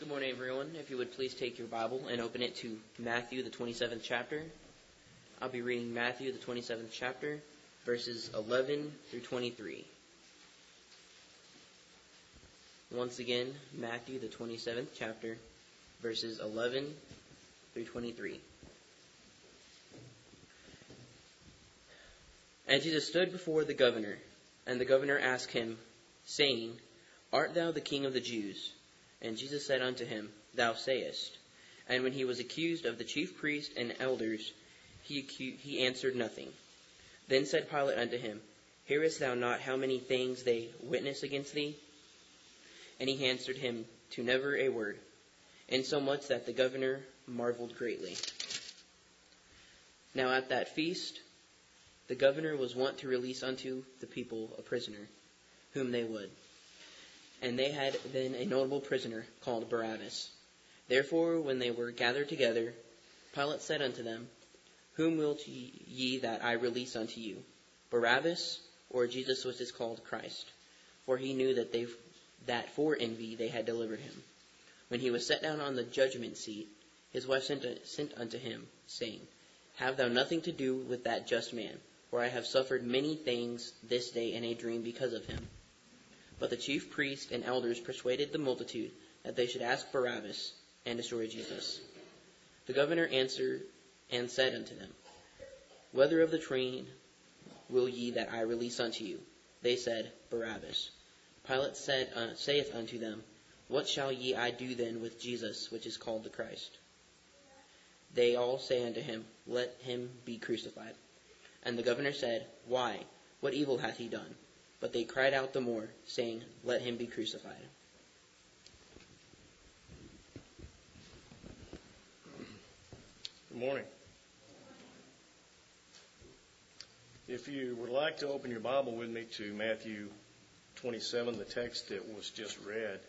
Good morning, everyone. If you would please take your Bible and open it to Matthew, the 27th chapter. I'll be reading Matthew, the 27th chapter, verses 11 through 23. Once again, Matthew, the 27th chapter, verses 11 through 23. And Jesus stood before the governor, and the governor asked him, saying, Art thou the king of the Jews? And Jesus said unto him, Thou sayest. And when he was accused of the chief priests and elders, he answered nothing. Then said Pilate unto him, Hearest thou not how many things they witness against thee? And he answered him to never a word, insomuch that the governor marveled greatly. Now at that feast, the governor was wont to release unto the people a prisoner, whom they would. And they had then a notable prisoner called Barabbas. Therefore, when they were gathered together, Pilate said unto them, Whom wilt ye that I release unto you, Barabbas, or Jesus which is called Christ? For he knew that for envy they had delivered him. When he was set down on the judgment seat, his wife sent unto him, saying, Have thou nothing to do with that just man, for I have suffered many things this day in a dream because of him. But the chief priests and elders persuaded the multitude that they should ask Barabbas and destroy Jesus. The governor answered and said unto them, Whether of the twain will ye that I release unto you? They said, Barabbas. Pilate saith unto them, What shall ye I do then with Jesus, which is called the Christ? They all say unto him, Let him be crucified. And the governor said, Why? What evil hath he done? But they cried out the more, saying, Let him be crucified. Good morning. If you would like to open your Bible with me to Matthew 27, the text that was just read.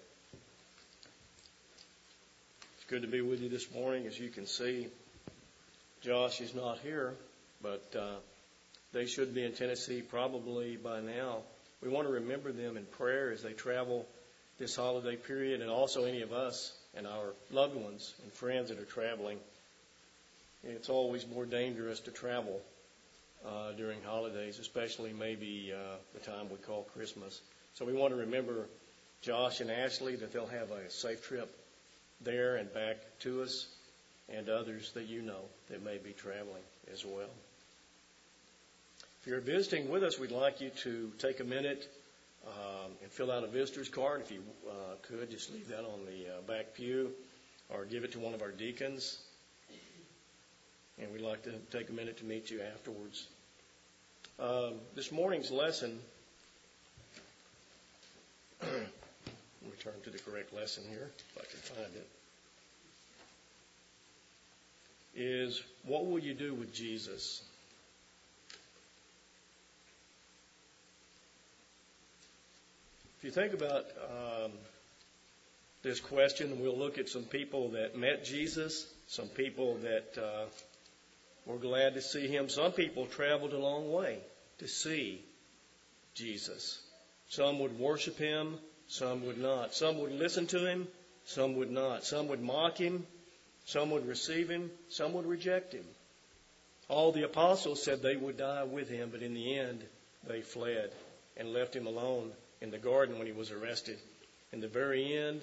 It's good to be with you this morning. As you can see, Josh is not here, but they should be in Tennessee probably by now. We want to remember them in prayer as they travel this holiday period, and also any of us and our loved ones and friends that are traveling. It's always more dangerous to travel during holidays, especially maybe the time we call Christmas. So we want to remember Josh and Ashley, that they'll have a safe trip there and back to us, and others that you know that may be traveling as well. If you're visiting with us, we'd like you to take a minute and fill out a visitor's card. If you could, just leave that on the back pew or give it to one of our deacons. And we'd like to take a minute to meet you afterwards. This morning's lesson, let me turn to the correct lesson here, if I can find it, is what will you do with Jesus? If you think about this question, we'll look at some people that met Jesus, some people that were glad to see him. Some people traveled a long way to see Jesus. Some would worship him, some would not. Some would listen to him, some would not. Some would mock him, some would receive him, some would reject him. All the apostles said they would die with him, but in the end, they fled and left him alone in the garden when he was arrested. In the very end,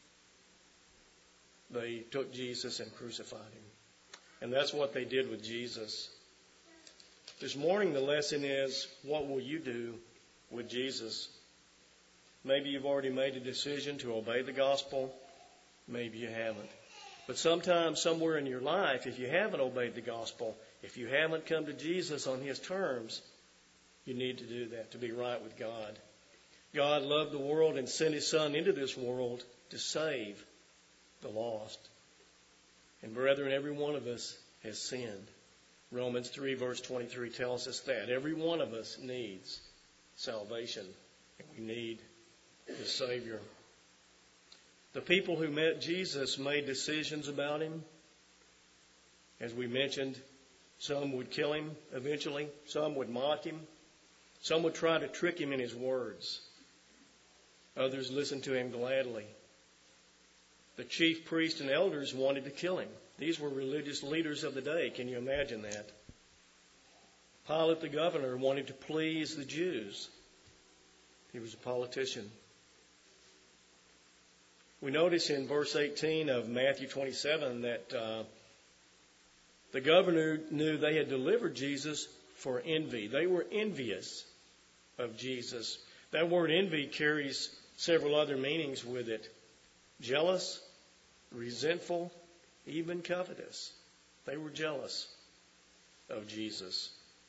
they took Jesus and crucified him. And that's what they did with Jesus. This morning, the lesson is, what will you do with Jesus? Maybe you've already made a decision to obey the gospel. Maybe you haven't. But sometime, somewhere in your life, if you haven't obeyed the gospel, if you haven't come to Jesus on his terms, you need to do that, to be right with God. God loved the world and sent his Son into this world to save the lost. And brethren, every one of us has sinned. Romans 3 verse 23 tells us that. Every one of us needs salvation. And we need the Savior. The people who met Jesus made decisions about him. As we mentioned, some would kill him eventually. Some would mock him. Some would try to trick him in his words. Others listened to him gladly. The chief priests and elders wanted to kill him. These were religious leaders of the day. Can you imagine that? Pilate the governor wanted to please the Jews. He was a politician. We notice in verse 18 of Matthew 27 that the governor knew they had delivered Jesus for envy. They were envious of Jesus. That word envy carries several other meanings with it. Jealous, resentful, even covetous. They were jealous of Jesus.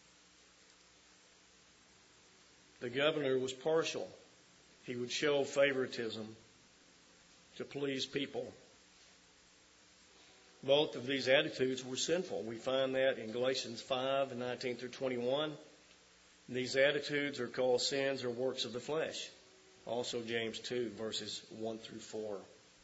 The governor was partial. He would show favoritism to please people. Both of these attitudes were sinful. We find that in Galatians 5, 19 through 21. These attitudes are called sins or works of the flesh. Also James 2, verses 1 through 4.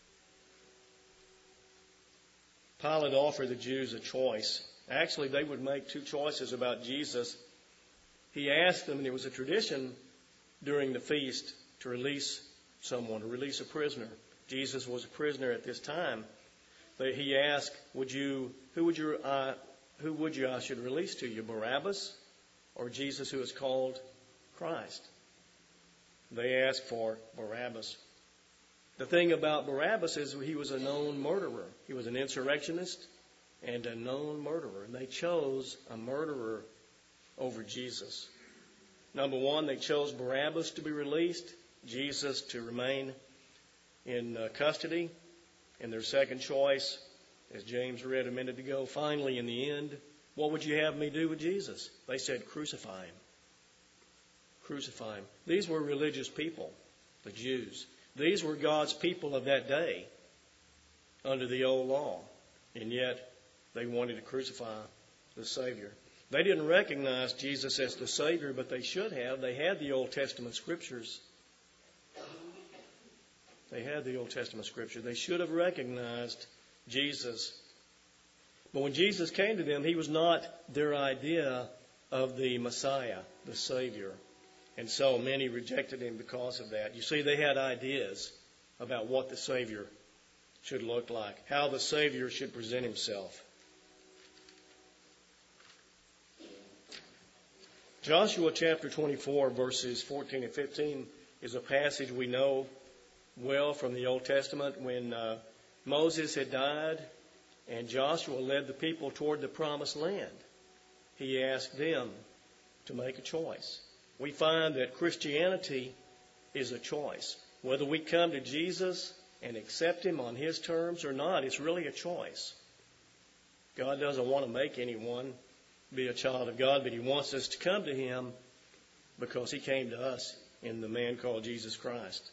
Pilate offered the Jews a choice. Actually, they would make two choices about Jesus. He asked them, and it was a tradition during the feast to release someone, to release a prisoner. Jesus was a prisoner at this time. But he asked, who would you I should release to you, Barabbas or Jesus who is called Christ? They asked for Barabbas. The thing about Barabbas is he was a known murderer. He was an insurrectionist and a known murderer. And they chose a murderer over Jesus. Number one, they chose Barabbas to be released, Jesus to remain in custody. And their second choice, as James read a minute ago, finally in the end, what would you have me do with Jesus? They said, crucify him. Crucify him. These were religious people, the Jews. These were God's people of that day under the old law. And yet they wanted to crucify the Savior. They didn't recognize Jesus as the Savior, but they should have. They had the Old Testament Scriptures. They had the Old Testament Scripture. They should have recognized Jesus. But when Jesus came to them, he was not their idea of the Messiah, the Savior. And so many rejected him because of that. You see, they had ideas about what the Savior should look like, how the Savior should present himself. Joshua chapter 24, verses 14 and 15 is a passage we know well from the Old Testament. When Moses had died and Joshua led the people toward the promised land, he asked them to make a choice. We find that Christianity is a choice. Whether we come to Jesus and accept him on his terms or not, it's really a choice. God doesn't want to make anyone be a child of God, but he wants us to come to him because he came to us in the man called Jesus Christ.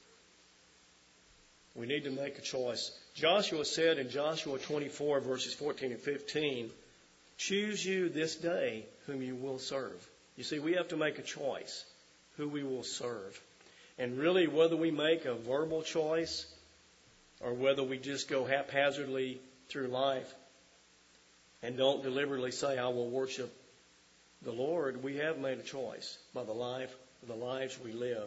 We need to make a choice. Joshua said in Joshua 24, verses 14 and 15, choose you this day whom you will serve. You see, we have to make a choice who we will serve. And really, whether we make a verbal choice or whether we just go haphazardly through life and don't deliberately say, I will worship the Lord, we have made a choice by the lives we live.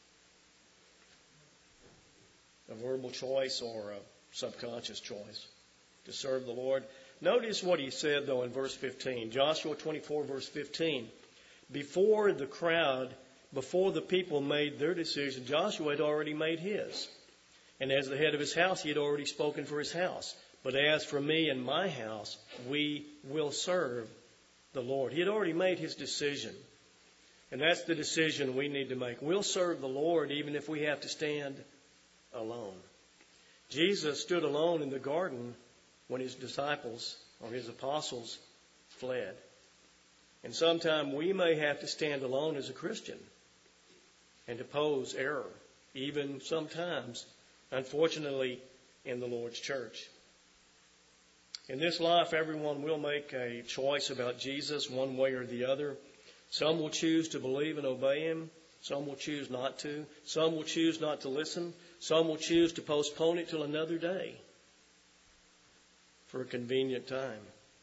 A verbal choice or a subconscious choice to serve the Lord. Notice what he said, though, in verse 15. Joshua 24, verse 15. Before the crowd, before the people made their decision, Joshua had already made his. And as the head of his house, he had already spoken for his house. But as for me and my house, we will serve the Lord. He had already made his decision. And that's the decision we need to make. We'll serve the Lord even if we have to stand alone. Jesus stood alone in the garden when his disciples or his apostles fled. And sometime we may have to stand alone as a Christian and oppose error, even sometimes, unfortunately, in the Lord's church. In this life, everyone will make a choice about Jesus one way or the other. Some will choose to believe and obey him. Some will choose not to. Some will choose not to listen. Some will choose to postpone it till another day for a convenient time.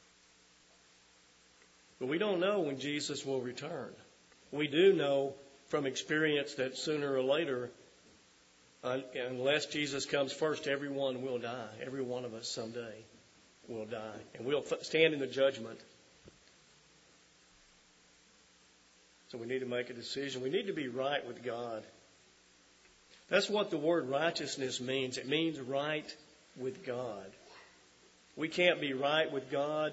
But we don't know when Jesus will return. We do know from experience that sooner or later unless Jesus comes first, everyone will die. Every one of us someday will die. And we'll stand in the judgment. So we need to make a decision. We need to be right with God. That's what the word righteousness means. It means right with God. We can't be right with God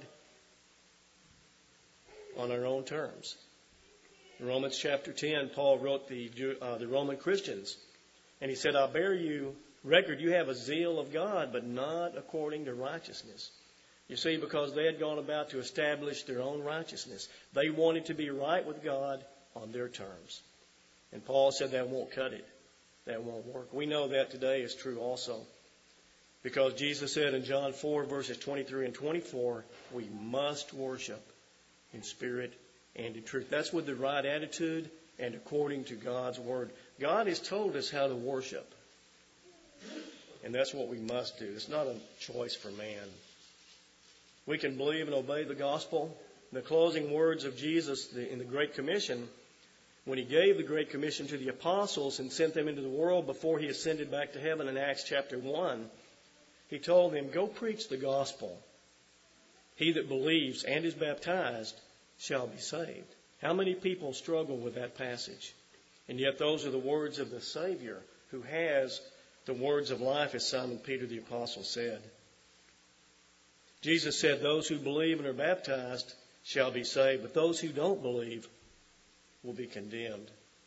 on our own terms. In Romans chapter 10, Paul wrote the Roman Christians, and he said, I bear you record, you have a zeal of God, but not according to righteousness. You see, because they had gone about to establish their own righteousness. They wanted to be right with God on their terms. And Paul said that won't cut it. That won't work. We know that today is true also. Because Jesus said in John 4, verses 23 and 24, we must worship in spirit and in truth. That's with the right attitude and according to God's word. God has told us how to worship. And that's what we must do. It's not a choice for man. We can believe and obey the gospel. The closing words of Jesus in the Great Commission, when he gave the Great Commission to the apostles and sent them into the world before he ascended back to heaven in Acts chapter 1, he told them, go preach the gospel. He that believes and is baptized shall be saved. How many people struggle with that passage? And yet those are the words of the Savior who has the words of life, as Simon Peter the apostle said. Jesus said, those who believe and are baptized shall be saved, but those who don't believe will be condemned.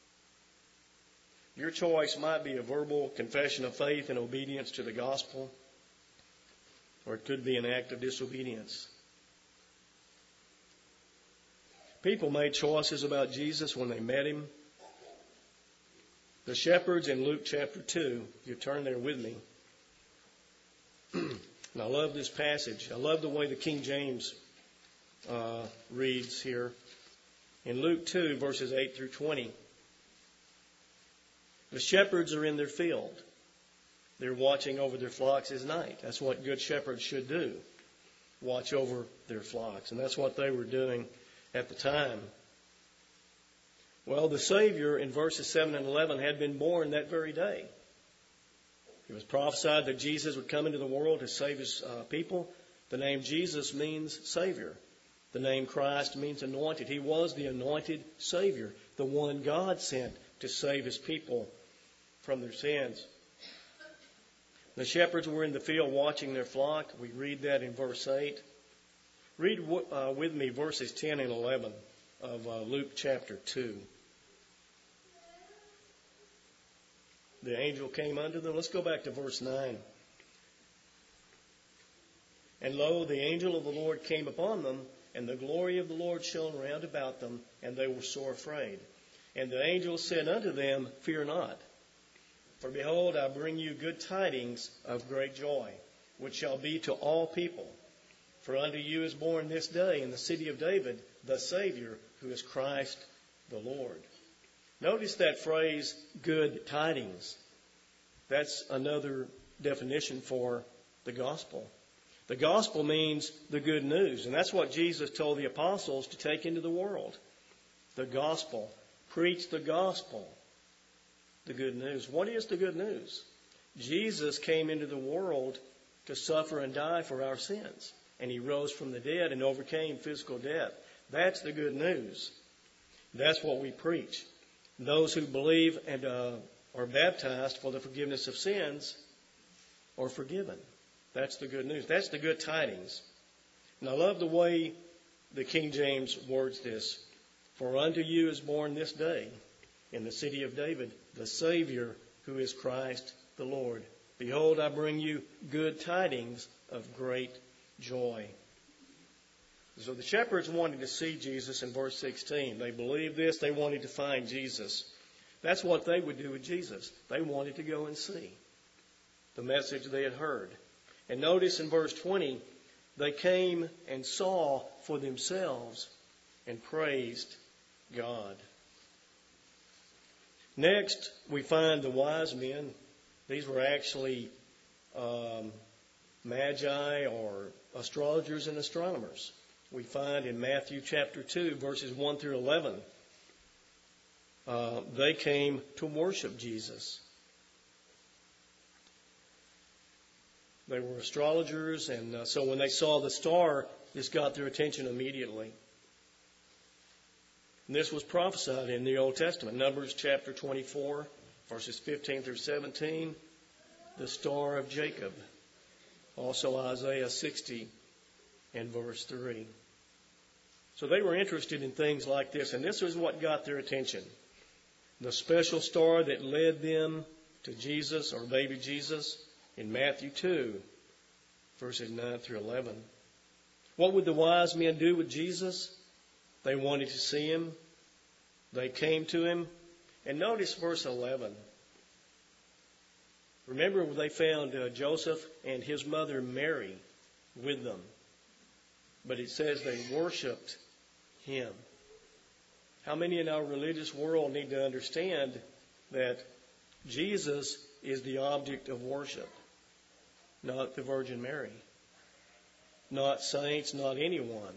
Your choice might be a verbal confession of faith and obedience to the gospel, or it could be an act of disobedience. People made choices about Jesus when they met him. The shepherds in Luke chapter 2, if you turn there with me. And I love this passage. I love the way the King James reads here. In Luke 2, verses 8 through 20. The shepherds are in their field. They're watching over their flocks at night. That's what good shepherds should do. Watch over their flocks. And that's what they were doing at the time. Well, the Savior in verses 7 and 11 had been born that very day. It was prophesied that Jesus would come into the world to save his people. The name Jesus means Savior. The name Christ means anointed. He was the anointed Savior, the one God sent to save his people from their sins. The shepherds were in the field watching their flock. We read that in verse 8. Read with me verses 10 and 11 of Luke chapter 2. The angel came unto them. Let's go back to verse 9. And lo, the angel of the Lord came upon them, and the glory of the Lord shone round about them, and they were sore afraid. And the angel said unto them, fear not. For behold, I bring you good tidings of great joy, which shall be to all people. For unto you is born this day in the city of David the Savior, who is Christ the Lord. Notice that phrase, good tidings. That's another definition for the gospel. The gospel means the good news. And that's what Jesus told the apostles to take into the world. The gospel. Preach the gospel. The good news. What is the good news? Jesus came into the world to suffer and die for our sins. And he rose from the dead and overcame physical death. That's the good news. That's what we preach. Those who believe and are baptized for the forgiveness of sins are forgiven. That's the good news. That's the good tidings. And I love the way the King James words this. For unto you is born this day in the city of David the Savior, who is Christ the Lord. Behold, I bring you good tidings of great joy. So the shepherds wanted to see Jesus in verse 16. They believed this. They wanted to find Jesus. That's what they would do with Jesus. They wanted to go and see the message they had heard. And notice in verse 20, they came and saw for themselves and praised God. Next, we find the wise men. These were actually magi or astrologers and astronomers. We find in Matthew chapter 2, verses 1 through 11, they came to worship Jesus. They were astrologers, and so when they saw the star, this got their attention immediately. And this was prophesied in the Old Testament. Numbers chapter 24, verses 15 through 17, the star of Jacob. Also Isaiah 60 and verse 3. So they were interested in things like this, and this is what got their attention. The special star that led them to Jesus, or baby Jesus, in Matthew 2, verses 9 through 11. What would the wise men do with Jesus? They wanted to see him. They came to him. And notice verse 11. Remember, they found Joseph and his mother Mary with them. But it says they worshiped him. How many in our religious world need to understand that Jesus is the object of worship, not the Virgin Mary, not saints, not anyone?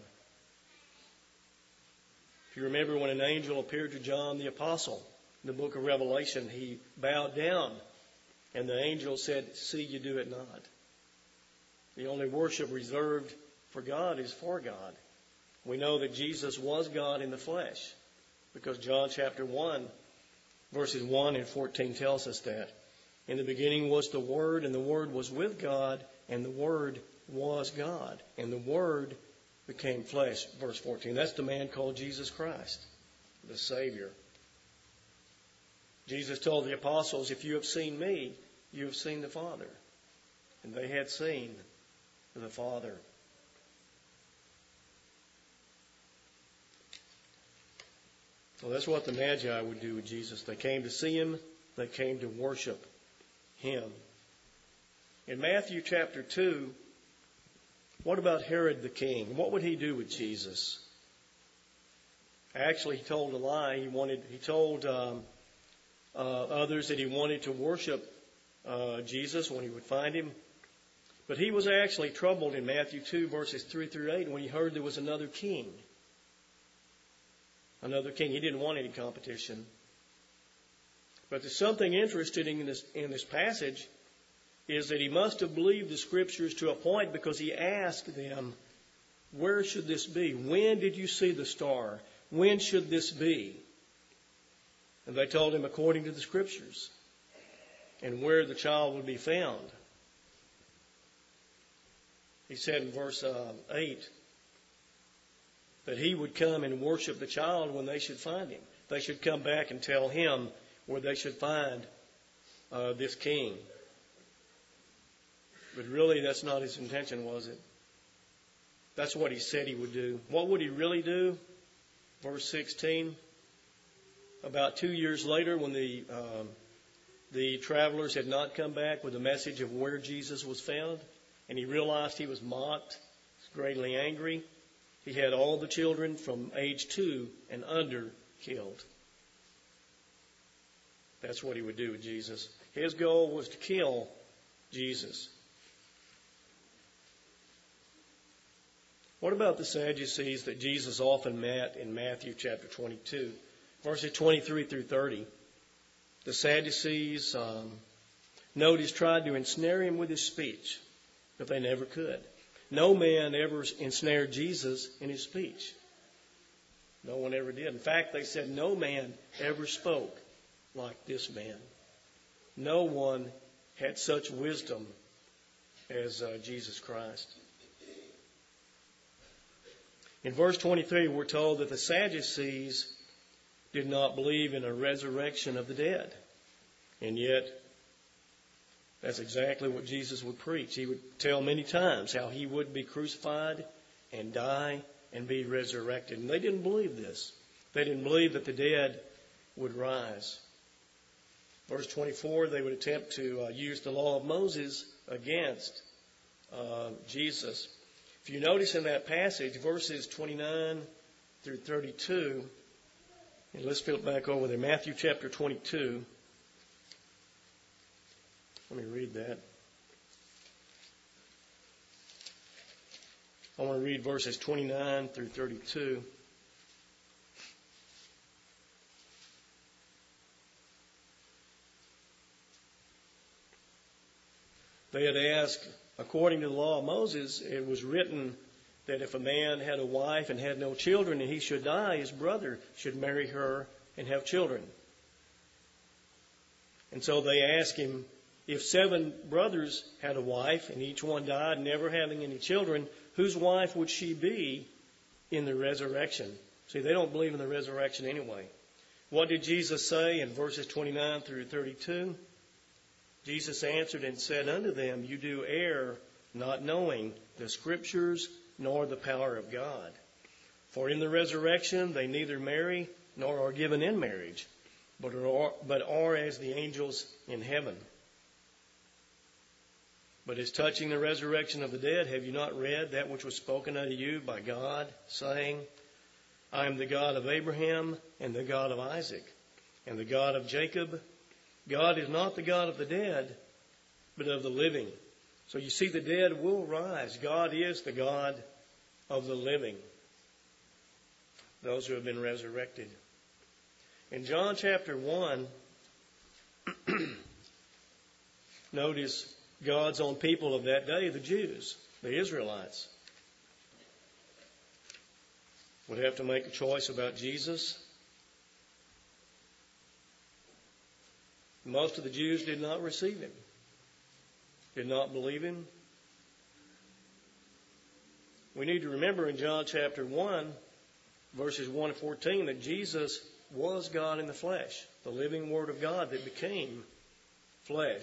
If you remember when an angel appeared to John the Apostle in the book of Revelation, he bowed down and the angel said, "See, you do it not." The only worship reserved for God is for God. We know that Jesus was God in the flesh because John chapter 1, verses 1 and 14 tells us that. In the beginning was the Word, and the Word was with God, and the Word was God. And the Word became flesh, verse 14. That's the man called Jesus Christ, the Savior. Jesus told the apostles, "If you have seen me, you have seen the Father." And they had seen the Father. Well, that's what the Magi would do with Jesus. They came to see him. They came to worship him. In Matthew chapter 2, what about Herod the king? What would he do with Jesus? Actually, he told a lie. He told others that he wanted to worship Jesus when he would find him. But he was actually troubled in Matthew 2, verses 3 through 8, when he heard there was another king. Another king. He didn't want any competition. But there's something interesting in this passage is that he must have believed the Scriptures to a point because he asked them, "Where should this be? When did you see the star? When should this be?" And they told him according to the Scriptures and where the child would be found. He said in verse 8 that he would come and worship the child when they should find him. They should come back and tell him where they should find this king. But really, that's not his intention, was it? That's what he said he would do. What would he really do? Verse 16. About 2 years later, when the travelers had not come back with the message of where Jesus was found, and he realized he was mocked, he was greatly angry, he had all the children from age 2 and under killed. That's what he would do with Jesus. His goal was to kill Jesus. What about the Sadducees that Jesus often met in Matthew chapter 22, verses 23 through 30? The Sadducees, notice, tried to ensnare him with his speech, but they never could. No man ever ensnared Jesus in his speech. No one ever did. In fact, they said no man ever spoke like this man. No one had such wisdom as Jesus Christ. In verse 23, we're told that the Sadducees did not believe in a resurrection of the dead. And yet, that's exactly what Jesus would preach. He would tell many times how he would be crucified and die and be resurrected. And they didn't believe this. They didn't believe that the dead would rise. Verse 24, they would attempt to use the law of Moses against Jesus. If you notice in that passage, verses 29 through 32, and let's flip back over there, Matthew chapter 22. Let me read that. I want to read verses 29 through 32. They had asked According to the law of Moses, it was written that if a man had a wife and had no children and he should die, his brother should marry her and have children. And so they asked him, if 7 brothers had a wife and each one died, never having any children, whose wife would she be in the resurrection? See, they don't believe in the resurrection anyway. What did Jesus say in verses 29 through 32? Jesus answered and said unto them, you do err, not knowing the Scriptures nor the power of God. For in the resurrection they neither marry nor are given in marriage, but are as the angels in heaven. But as touching the resurrection of the dead, have you not read that which was spoken unto you by God, saying, I am the God of Abraham and the God of Isaac and the God of Jacob. God is not the God of the dead, but of the living. So you see, the dead will rise. God is the God of the living, those who have been resurrected. In John chapter 1, notice God's own people of that day, the Jews, the Israelites, would have to make a choice about Jesus. Most of the Jews did not receive him, did not believe him. We need to remember in John chapter 1, verses 1 to 14, that Jesus was God in the flesh, the living Word of God that became flesh.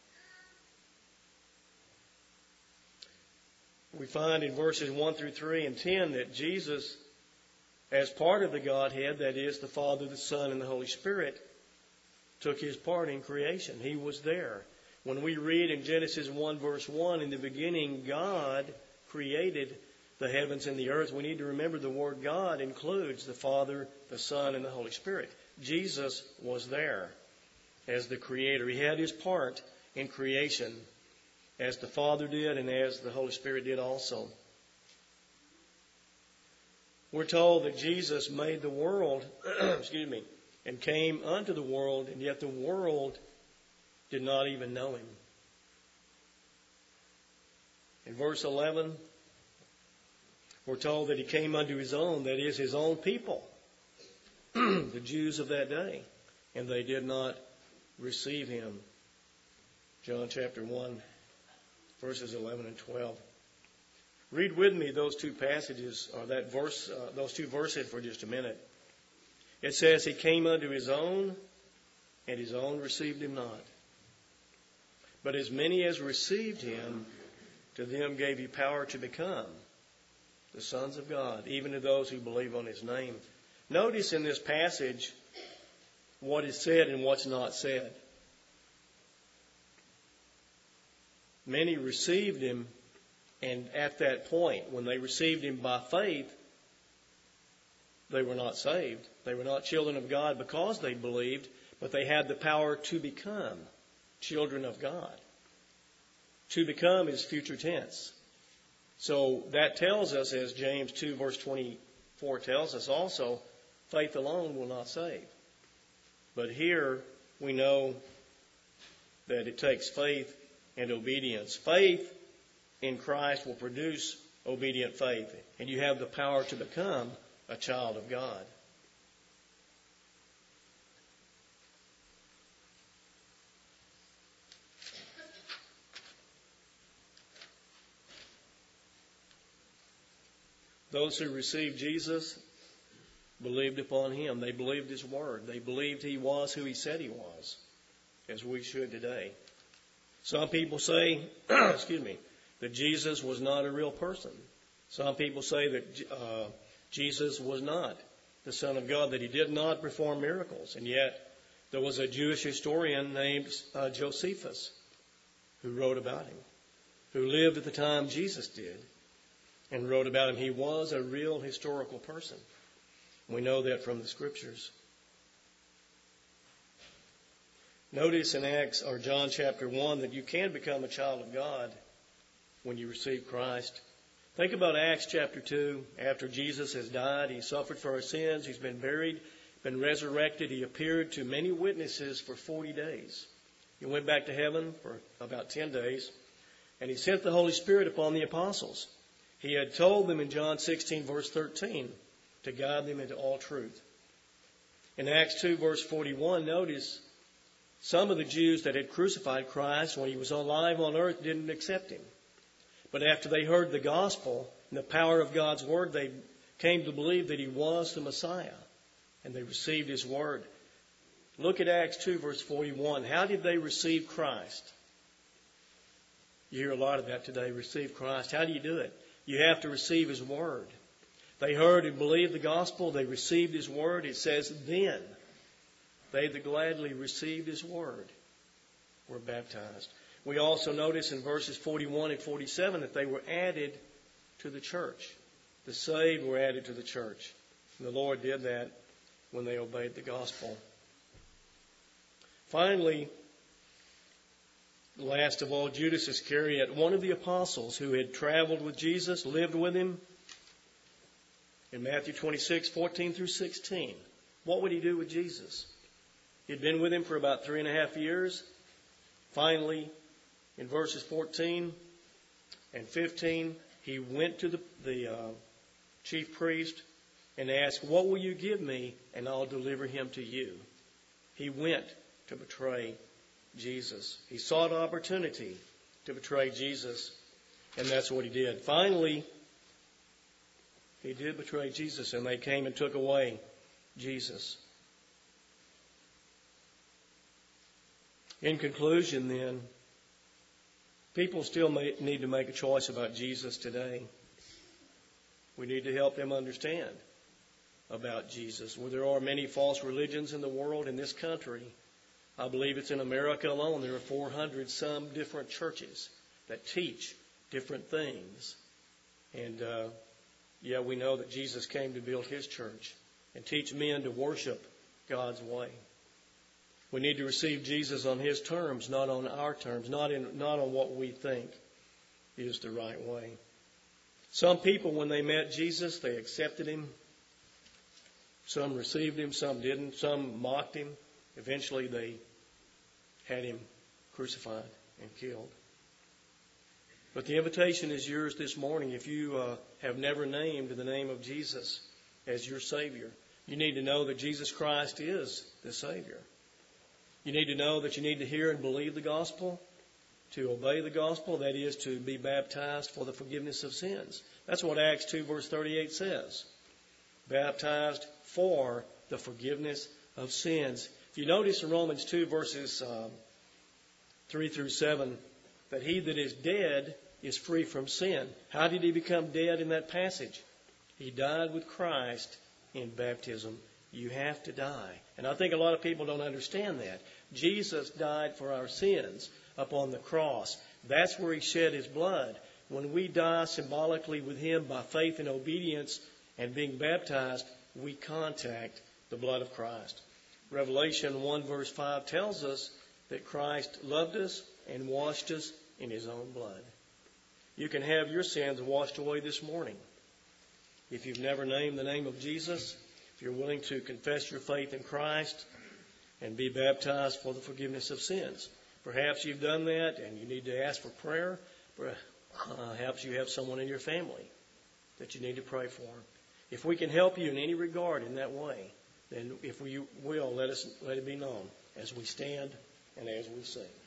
We find in verses 1 through 3 and 10 that Jesus, as part of the Godhead, that is, the Father, the Son, and the Holy Spirit, took his part in creation. He was there. When we read in Genesis 1 verse 1, in the beginning God created the heavens and the earth, we need to remember the word God includes the Father, the Son, and the Holy Spirit. Jesus was there as the Creator. He had his part in creation, as the Father did and as the Holy Spirit did also. We're told that Jesus made the world, and came unto the world, and yet the world did not even know him. In verse 11, we're told that he came unto his own, that is, his own people, the Jews of that day, and they did not receive him. John chapter 1, verses 11 and 12. Read with me those two passages, or that verse, those two verses for just a minute. It says, he came unto his own, and his own received him not. But as many as received him, to them gave he power to become the sons of God, even to those who believe on his name. Notice in this passage what is said and what's not said. Many received him, and at that point, when they received him by faith, they were not saved. They were not children of God because they believed, but they had the power to become children of God. To become is future tense. So that tells us, as James 2 verse 24 tells us also, faith alone will not save. But here we know that it takes faith and obedience. Faith in Christ will produce obedient faith, and you have the power to become a child of God. Those who received Jesus believed upon him. They believed his word. They believed he was who he said he was, as we should today. Some people say, that Jesus was not a real person. Some people say that Jesus was not the Son of God, that he did not perform miracles. And yet there was a Jewish historian named Josephus who wrote about him, who lived at the time Jesus did, and wrote about him. He was a real historical person. We know that from the Scriptures. Notice in Acts or John chapter 1 that you can become a child of God when you receive Christ. Think about Acts chapter 2. After Jesus has died, he suffered for our sins, he's been buried, been resurrected. He appeared to many witnesses for 40 days. He went back to heaven for about 10 days. And he sent the Holy Spirit upon the apostles. He had told them in John 16, verse 13, to guide them into all truth. In Acts 2, verse 41, notice some of the Jews that had crucified Christ when he was alive on earth didn't accept him. But after they heard the gospel and the power of God's word, they came to believe that he was the Messiah. And they received his word. Look at Acts 2, verse 41. How did they receive Christ? You hear a lot of that today, receive Christ. How do you do it? You have to receive his word. They heard and believed the gospel. They received his word. It says, then they that gladly received his word were baptized. We also notice in verses 41 and 47 that they were added to the church. The saved were added to the church. And the Lord did that when they obeyed the gospel. Finally, last of all, Judas Iscariot, one of the apostles who had traveled with Jesus, lived with him. In Matthew 26, 14 through 16, what would he do with Jesus? He'd been with him for about 3.5 years. Finally, in verses 14 and 15, he went to the chief priest and asked, what will you give me, and I'll deliver him to you. He went to betray Jesus. He sought opportunity to betray Jesus, and that's what he did. Finally, he did betray Jesus, and they came and took away Jesus. In conclusion, then, people still need to make a choice about Jesus today. We need to help them understand about Jesus. Well, there are many false religions in the world, in this country. I believe it's in America alone. There are 400 some different churches that teach different things. And we know that Jesus came to build his church and teach men to worship God's way. We need to receive Jesus on his terms, not on our terms, not on what we think is the right way. Some people, when they met Jesus, they accepted him. Some received him, some didn't. Some mocked him. Eventually they had him crucified and killed. But the invitation is yours this morning. If you have never named the name of Jesus as your Savior, you need to know that Jesus Christ is the Savior. You need to know that you need to hear and believe the gospel, to obey the gospel, that is, to be baptized for the forgiveness of sins. That's what Acts 2, verse 38 says. Baptized for the forgiveness of sins. If you notice in Romans 2, verses 3 through 7, that he that is dead is free from sin. How did he become dead in that passage? He died with Christ in baptism. You have to die. And I think a lot of people don't understand that. Jesus died for our sins upon the cross. That's where he shed his blood. When we die symbolically with him by faith and obedience and being baptized, we contact the blood of Christ. Revelation 1 verse 5 tells us that Christ loved us and washed us in his own blood. You can have your sins washed away this morning. If you've never named the name of Jesus, if you're willing to confess your faith in Christ and be baptized for the forgiveness of sins. Perhaps you've done that and you need to ask for prayer. Perhaps you have someone in your family that you need to pray for. If we can help you in any regard in that way, then if we will, let it be known as we stand and as we sing.